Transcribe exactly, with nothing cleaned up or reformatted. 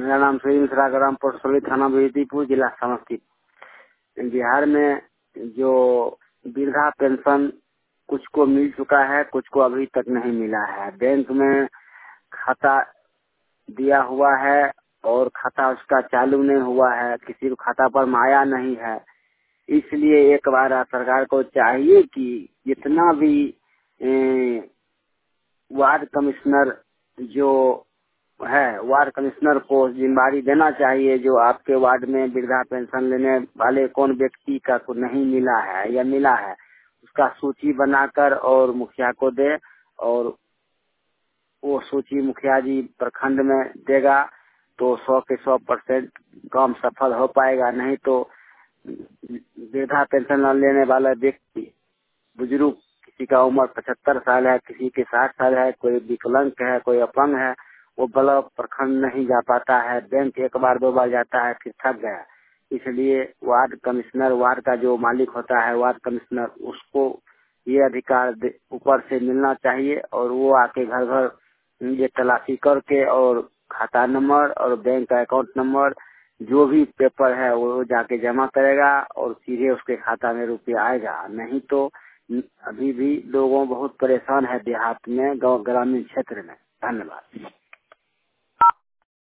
मेरा नाम सुई मिश्रा, ग्राम पोटसोली, थाना बेदीपुर, जिला समस्तीपुर। बिहार में जो वृद्धा पेंशन कुछ को मिल चुका है, कुछ को अभी तक नहीं मिला है। बैंक में खाता दिया हुआ है और खाता उसका चालू नहीं हुआ है, किसी को खाता पर माया नहीं है। इसलिए एक बार सरकार को चाहिए कि जितना भी वार्ड कमिश्नर जो है, वार्ड कमिश्नर को जिम्मेदारी देना चाहिए। जो आपके वार्ड में वृद्धा पेंशन लेने वाले कौन व्यक्ति का को नहीं मिला है या मिला है, उसका सूची बनाकर और मुखिया को दे, और वो सूची मुखिया जी प्रखंड में देगा तो सौ के सौ परसेंट काम सफल हो पाएगा। नहीं तो वृद्धा पेंशन न लेने वाला व्यक्ति, बुजुर्ग, किसी का उम्र पचहत्तर साल है, किसी के साठ साल है, कोई विकलांग है, कोई अपंग है, वो ब्लॉक प्रखंड नहीं जा पाता है। बैंक एक बार दो बार जाता है, फिर थक गया। इसलिए वार्ड कमिश्नर, वार्ड का जो मालिक होता है वार्ड कमिश्नर, उसको ये अधिकार ऊपर से मिलना चाहिए और वो आके घर घर ये तलाशी करके और खाता नंबर और बैंक का अकाउंट नंबर जो भी पेपर है वो जाके जमा करेगा और सीधे उसके खाता में रुपया आएगा। नहीं तो अभी भी लोगों बहुत परेशान है देहात में, गाँव ग्रामीण क्षेत्र में। धन्यवाद।